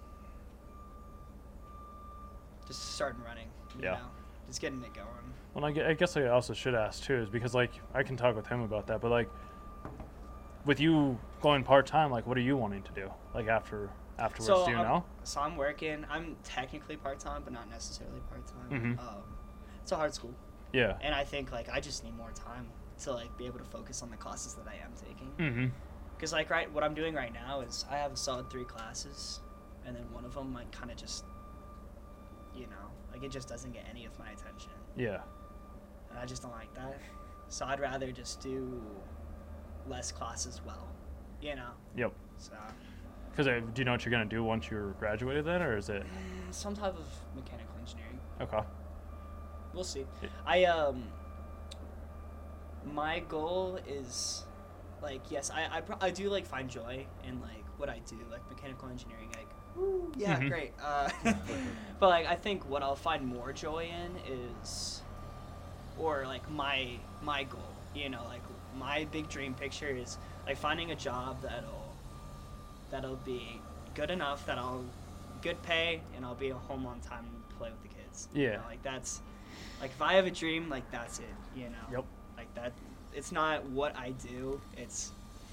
just starting running, you Yeah. know, just getting it going. Well, I gue- I guess I also should ask too, is because like I can talk with him about that, but like with you going part time, like what are you wanting to do, like after afterwards? So, do you I'm, know? so I'm working, I'm technically part-time, but not necessarily part-time. Mhm. Um, it's a hard school, Yeah. and I think, like, I just need more time to, like, be able to focus on the classes that I am taking. Mm-hmm. Because, like, right, what I'm doing right now is I have a solid three classes, and then one of them, like, kind of just, you know, like, it just doesn't get any of my attention. Yeah. And I just don't like that. So I'd rather just do less classes well, you know? Yep. So, Because uh, do you know what you're gonna do once you're graduated then, or is it mm, some type of mechanical engineering. okay? We'll see. Yeah. I, um, my goal is, like, yes, I, I, pro- I do, like, find joy in, like, what I do, like, mechanical engineering, like, woo, yeah, Mhm. great. Uh, but, like, I think what I'll find more joy in is, or, like, my, my goal, you know, like, my big dream picture is, like, finding a job that'll, that'll be good enough that I'll, good pay, and I'll be home on time and play with the kids. You Yeah. know, like, that's, like, if I have a dream, like, that's it, you know? Yep. Like, that, it's not what I do, it's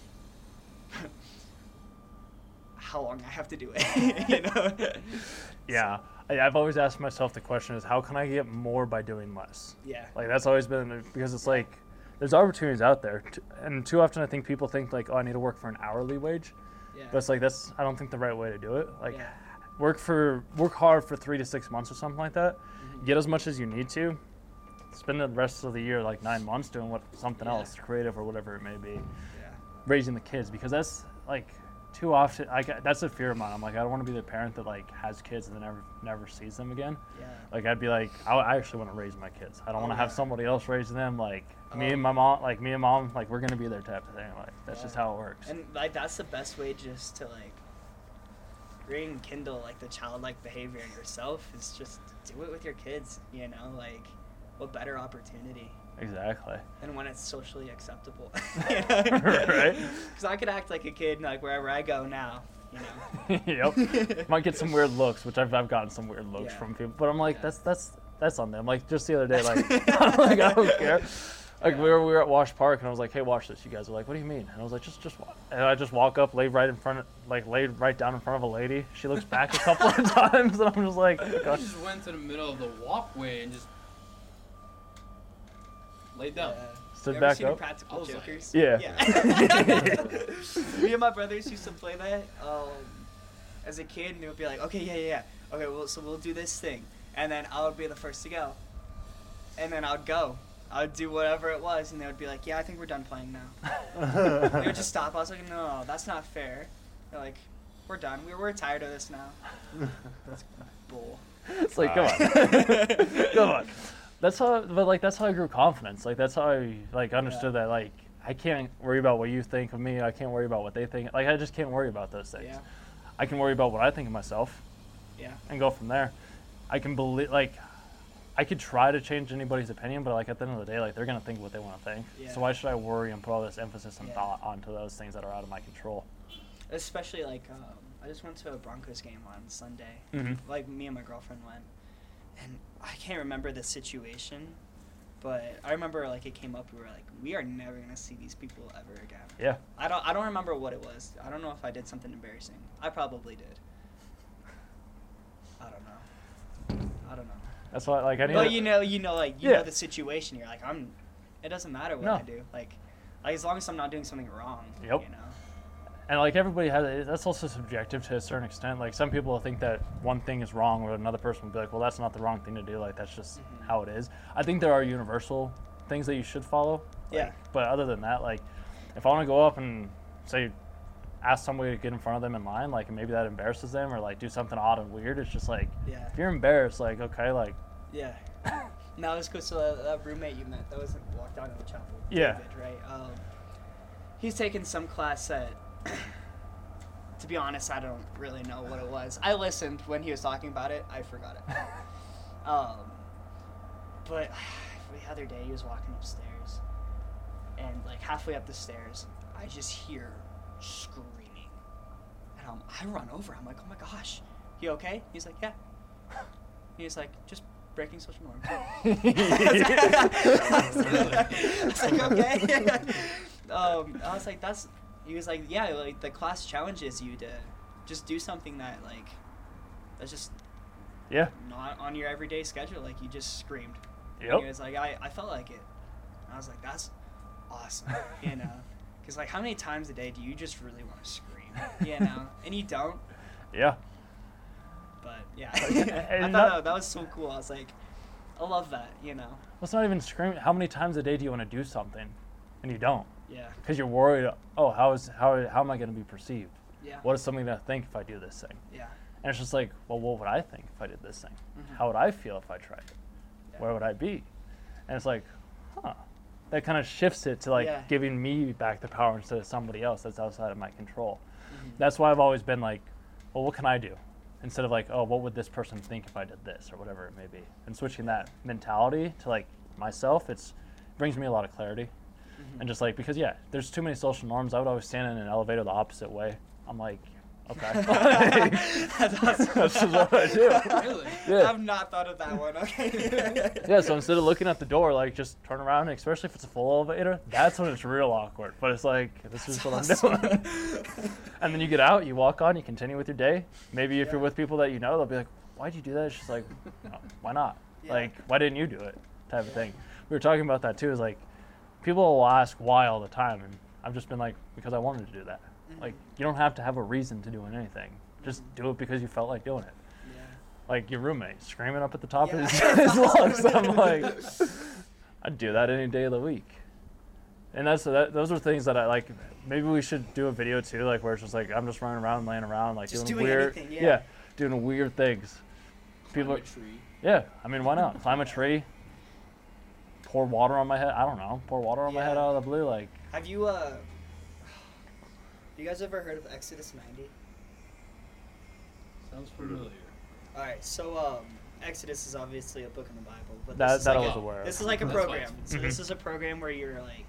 how long I have to do it, you know? Yeah. I, I've always asked myself the question is how can I get more by doing less? Yeah. Like that's always been because it's like there's opportunities out there, t- and too often I think people think like, oh, I need to work for an hourly wage, Yeah. but it's like that's I don't think the right way to do it. Like Yeah. work for work hard for three to six months or something like that. Mhm. Get as much as you need to. Spend the rest of the year like nine months doing what something Yeah. else, creative or whatever it may be, Yeah. raising the kids because that's like too often. I got- that's a fear of mine. I'm like I don't want to be the parent that like has kids and then never never sees them again. Yeah. Like I'd be like, I, I actually want to raise my kids. I don't Oh, want to have yeah. somebody else raising them. Like me Oh. and my mom, like me and mom, like we're gonna be there type of thing. Like that's just Yeah. how it works. And, like, that's the best way just to, like, rekindle, like, the childlike behavior in yourself is just do it with your kids, you know? Like, what better opportunity Exactly. than when it's socially acceptable? You know? Right. Because I could act like a kid, like, wherever I go now, you know? Yep. Might get some weird looks, which I've I've gotten some weird looks Yeah. from people, but I'm like Yeah. that's that's that's on them. Like just the other day, like I'm like I don't care. Like we were we were at Wash Park and I was like, hey, watch this. You guys are like, what do you mean? And I was like, just just wa-" and I just walk up, lay right in front, of, like laid right down in front of a lady. She looks back a couple of times, and I'm just like, I gosh. just went to the middle of the walkway and just laid down. Yeah. Stood You ever back seen up. Impractical I was like- Jokers? Yeah. Yeah. Me and my brothers used to play that um, as a kid, and they would be like, okay, yeah, yeah, yeah. Okay, well, so we'll do this thing. And then I would be the first to go. And then I would go. I would do whatever it was, and they would be like, yeah, I think we're done playing now. They would just stop. I was like, no, that's not fair. They're like, we're done. We're, we're tired of this now. That's bull. It's like, come on, come on. That's how, but like that's how I grew confidence. Like that's how I like understood that like I can't worry about what you think of me. I can't worry about what they think. Like I just can't worry about those things. Yeah. I can worry about what I think of myself Yeah. and go from there. I can believe like I could try to change anybody's opinion, but like at the end of the day, like they're gonna think what they want to think. Yeah. So why should I worry and put all this emphasis and Yeah. thought onto those things that are out of my control? Especially like um, I just went to a Broncos game on Sunday. Mhm. Like me and my girlfriend went, and I can't remember the situation, but I remember like it came up. We were like, we are never gonna see these people ever again. Yeah. I don't. I don't remember what it was. I don't know if I did something embarrassing. I probably did. I don't know. I don't know. That's why like I need. But to- you know, you know, like you Yeah. know the situation. You're like, I'm. It doesn't matter what No. I do. Like, like as long as I'm not doing something wrong. Yep. You know. And like everybody has it, that's also subjective to a certain extent. Like some people think that one thing is wrong, or another person would be like, "Well, that's not the wrong thing to do. Like that's just Mhm. how it is." I think there are universal things that you should follow. like- Yeah. But other than that, like if I want to go up and say ask somebody to get in front of them in line, like, and maybe that embarrasses them or like do something odd and weird. It's just like, Yeah. if you're embarrassed, like, okay, like, Yeah. And that was cool. So that, that roommate you met, that was walked down in the chapel. Yeah. David, right? Um, he's taken some class that, to be honest, I don't really know what it was. I listened when he was talking about it. I forgot it. um, but the other day he was walking upstairs, and like halfway up the stairs, I just hear screaming, and I'm, I run over. I'm like, oh my gosh, he okay? He's like, yeah. He's like, just breaking social norms. I was like, okay. um, I was like, that's. He was like, yeah, like the class challenges you to just do something that like that's just yeah, not on your everyday schedule. Like you just screamed. Yep. And he was like, I, I felt like it. And I was like, that's awesome, you know, because like how many times a day do you just really want to scream, you know, and you don't. yeah. But yeah, And I thought not- that, that was so cool. I was like, I love that, you know. Well, it's not even screaming. How many times a day do you want to do something, and you don't? Yeah. Because you're worried. Oh, how is how how am I going to be perceived? Yeah. What is somebody going to think if I do this thing? Yeah. And it's just like, well, what would I think if I did this thing? Mhm. How would I feel if I tried it? Yeah. Where would I be? And it's like, huh. That kind of shifts it to like Yeah. giving me back the power instead of somebody else that's outside of my control. Mhm. That's why I've always been like, well, what can I do? Instead of like, oh, what would this person think if I did this or whatever it may be. And switching that mentality to like myself, it's brings me a lot of clarity. Mhm. And just like, because yeah, there's too many social norms. I would always stand in an elevator the opposite way. I'm like, okay. That's awesome. That's just what I do. Really? Yeah. I've not thought of that one. Okay. Yeah, so instead of looking at the door, like just turn around, and especially if it's a full elevator, that's when it's real awkward. But it's like, this is what awesome. I'm doing. And then you get out, you walk on, you continue with your day. Maybe if Yeah. you're with people that you know, they'll be like, why'd you do that? It's just like, "Oh, why not? Yeah. Like, why didn't you do it? Type of thing. We were talking about that too, is like, people will ask why all the time. And I've just been like, because I wanted to do that. Mhm. Like, you don't have to have a reason to do anything. Just do it because you felt like doing it. Yeah. Like your roommate screaming up at the top Yeah. of his, his lungs. I'm like, I'd do that any day of the week. And that's that, those are things that I like. Maybe we should do a video too, like where it's just like I'm just running around, laying around, like Just doing, doing weird, anything, yeah. doing weird things. People, Climb a tree. yeah. I mean, why not climb a tree? Pour water on my head. I don't know. Pour water on my head Yeah. out of the blue. Like, Have you uh? You guys ever heard of Exodus ninety? Sounds familiar. All right, so um, Exodus is obviously a book in the Bible, but that this is that like I was a, aware of. this is like a That's why program. it's- So this Mhm. is a program where you're like,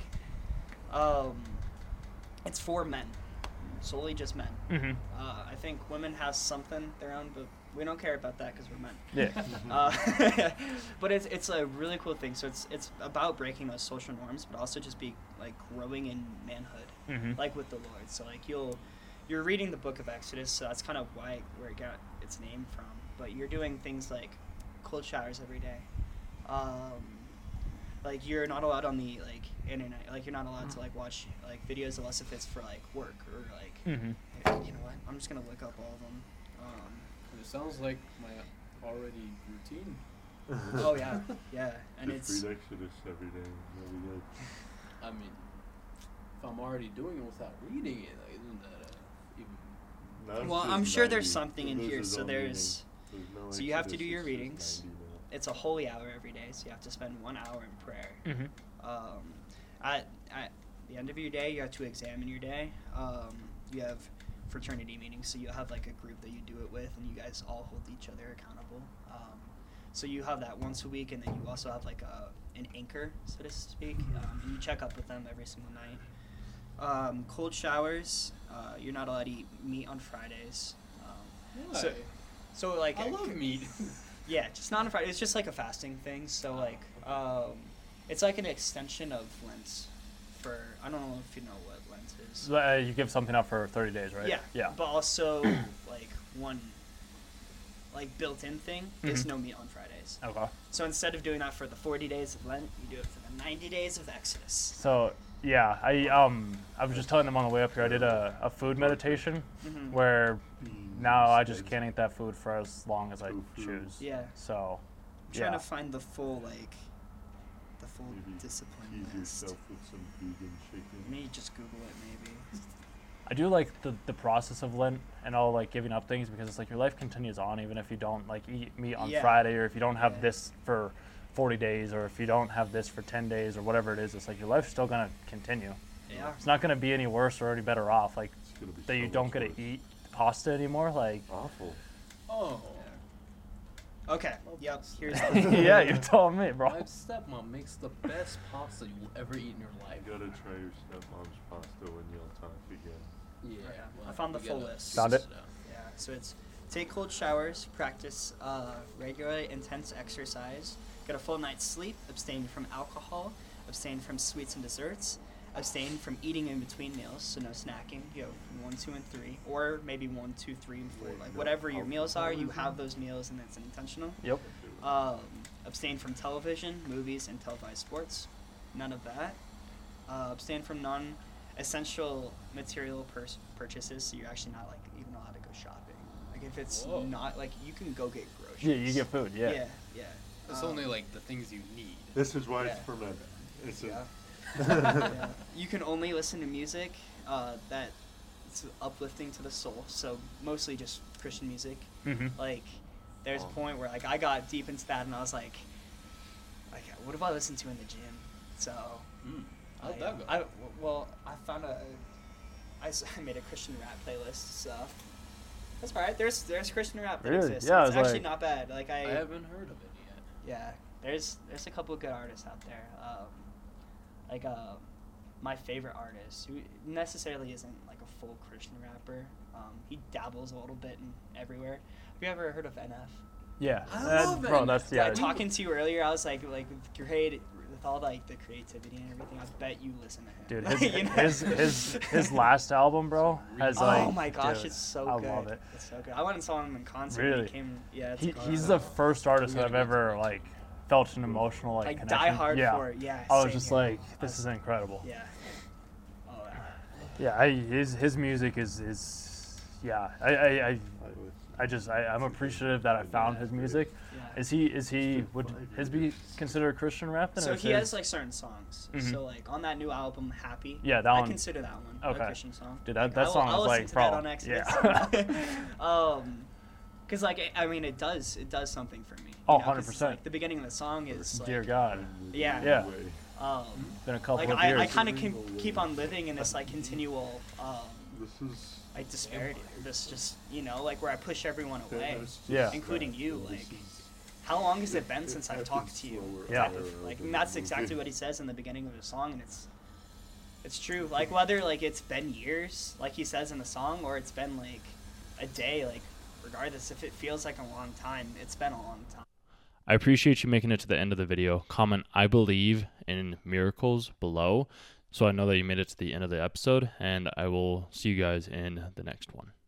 um, it's for men, solely just men. hmm Uh, I think women have something their own, but we don't care about that because we're men. Yeah. Uh, but it's it's a really cool thing. So it's it's about breaking those social norms, but also just be like growing in manhood, hmm like with the Lord. So like you'll you're reading the book of Exodus, so that's kind of why where it got its name from. But you're doing things like cold showers every day. Um, like you're not allowed on the like internet. Like you're not allowed to like watch like videos unless if it's for like work or like hmm you know what? I'm just gonna look up all of them. Um, It sounds like my already routine. oh yeah, yeah, and Just it's read Exodus every day. That'll be good. I mean, if I'm already doing it without reading it, like, isn't that uh, even? Now well, it's I'm just sure there's ninety. something It in loses here. its So own there's meaning. There's no so you have to do Exodus, your it's just readings. ninety now. it's a holy hour every day, so you have to spend one hour in prayer. hmm Um, at at the end of your day, you have to examine your day. Um, you have fraternity meetings, so you have like a group that you do it with, and you guys all hold each other accountable. Um, so you have that once a week, and then you also have like a an anchor, so to speak. Um, and you check up with them every single night. Um, cold showers. Uh, you're not allowed to eat meat on Fridays. Um, Why? So- so like I love meat. yeah, just not on Friday. It's just like a fasting thing. So like, um, it's like an extension of Lent. For I don't know if you know what Lent is. So, uh, you give something up for thirty days, right? Yeah. Yeah. But also like one, like built-in thing is Mhm. no meat on Fridays. Okay. So instead of doing that for the forty days of Lent, you do it for the ninety days of Exodus. So yeah, I um I was just telling them on the way up here. I did a, a food meditation Mhm. where Mm, now I just steak. can't eat that food for as long as I Tofu. choose. Yeah. So I'm trying yeah. to find the full like, the full Maybe discipline Tease list. yourself with some vegan Let chicken. me just Google it maybe. I do like the, the process of Lent and all like giving up things because it's like your life continues on even if you don't like eat meat on Yeah. Friday or if you don't have Yeah. this for forty days or if you don't have this for ten days or whatever it is. It's like your life's still gonna continue. Yeah. It's not gonna be any worse or any better off. Like It's gonna be that you so don't much get worse. to eat pasta anymore. Like Awful. Oh. Okay. Yep. Here's yeah, you're telling me, bro. My stepmom makes the best pasta you will ever eat in your life. You gotta try your stepmom's pasta when y'all talk again. Yeah. I well, found the we full gotta list. Found it? sit down. Yeah, so it's take cold showers, practice uh, regular intense exercise, get a full night's sleep, abstain from alcohol, abstain from sweets and desserts, abstain from eating in between meals, so no snacking. You have one, two, and three, or maybe one, two, three, and four. Wait, Like no whatever your meals are, you alcoholism? have those meals, and it's intentional. Yep. Um, abstain from television, movies, and televised sports. None of that. Uh, abstain from non-essential material pers- purchases, so you're actually not like even allowed to go shopping. Like if it's Whoa. not like you can go get groceries. Yeah, you get food. Yeah. Yeah, yeah. It's Um, only like the things you need. This is why Yeah. it's fermented. It's a, Yeah. Yeah. You can only listen to music uh, that it's uplifting to the soul. So mostly just Christian music. Mm-hmm. Like, there's a Oh. point where like I got deep into that, and I was like, like, what do I listen to in the gym? So, Mm. How'd I, that go? I well, I found a, I, s- I made a Christian rap playlist. So that's all right. There's there's Christian rap that Really? exists. Yeah, I it's was actually like- not bad. Like I haven't heard of it yet. yeah, there's there's a couple of good artists out there. Um, like uh, my favorite artist, who necessarily isn't like a full Christian rapper. Um, he dabbles a little bit in everywhere. Have you ever heard of N F? Yeah. I That- love bro, it. that's Yeah, yeah. talking to you earlier, I was like, like with great, with all like the creativity and everything. I bet you listen to him. Dude, his, You know? his his his last album, bro, has Oh like. my gosh, dude, it's so I good. love it. It's so good. I went and saw him in concert. Really? He came, yeah, it's He, incredible. he's the first artist We that I've gotta go ever to like felt an emotional like, like connection. die hard yeah. for it. Yeah. I was same just here. like, I this was- is incredible. Yeah. Oh, yeah. Yeah, I, his his music is is yeah. I I, I, I would- I just I, I'm appreciative that I found his music. Yeah. Is he is he would his be considered Christian rap then? So or is he his- has like certain songs. Mhm. So like on that new album, Happy. Yeah, that I one- consider that one Okay. a Christian song. Dude, that- Like, that I'll- song I'll is, listen like, to bro, that on Exodus. yeah. um, cause like it- I mean it does it does something for me. you Oh, know, 'cause one hundred it's, percent. Like, the beginning of the song is like, Dear God, Yeah. Yeah. Way. um, been a couple like of I, years. I kind of can keep on living in this like continual um, This is. like disparity. This just you know like where I push everyone away, that's just Yeah. including that. you. This Like, is- how long has it been since it I've talked happens to you? slower Yeah. Type of, and like, slower and that's than exactly movie. what he says in the beginning of the song, and it's it's true. Like whether like it's been years, like he says in the song, or it's been like a day. Like regardless, if it feels like a long time, it's been a long time. I appreciate you making it to the end of the video. Comment I believe in miracles below so I know that you made it to the end of the episode, and I will see you guys in the next one.